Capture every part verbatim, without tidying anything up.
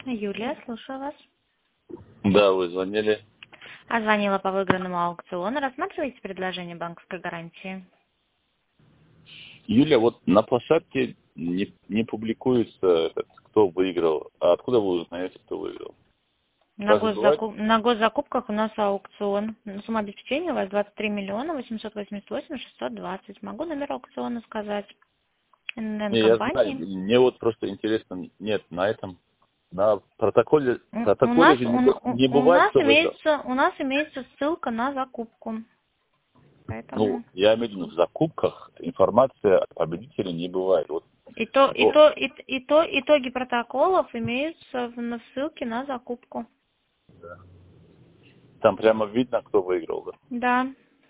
Юлия, слушаю вас. Да, вы звонили. А звонила по выигранному аукциону. Рассматриваете предложение банковской гарантии? Юля, вот на площадке не, не публикуется этот, кто выиграл. А откуда вы узнаете, кто выиграл? На, Разве бывает? госзакуп... на госзакупках у нас аукцион. Сумма обеспечения у вас двадцать три миллиона восемьсот восемьдесят восемь шестьсот двадцать. Могу номер аукциона сказать. эн эн Не, я знаю. компании. Мне вот просто интересно, нет, на этом, на протоколе, У у протоколе нас, же у, не, бу- у- не у бывает, нас кто выиграл. имеется, у нас имеется ссылка на закупку. Ну, Поэтому я имею в виду, в закупках информация о победителе не бывает. Вот, и то, и о, то, и, и то итоги протоколов имеются в, на ссылке на закупку. там прямо видно, кто выиграл. Да? Да.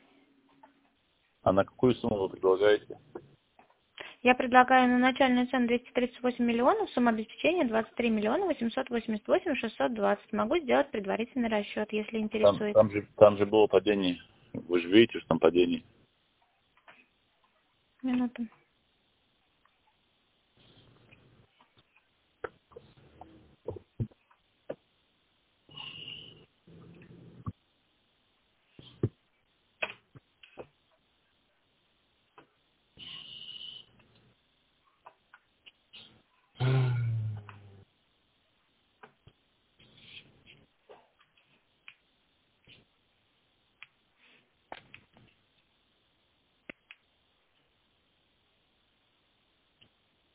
А на какую сумму вы предлагаете? Я предлагаю на начальную цену двести тридцать восемь миллионов, сумма обеспечения двадцать три миллиона восемьсот восемьдесят восемь шестьсот двадцать. Могу сделать предварительный расчет, если Там, интересует. там, же, там же было падение. Вы же видите, что там падение. Минуту.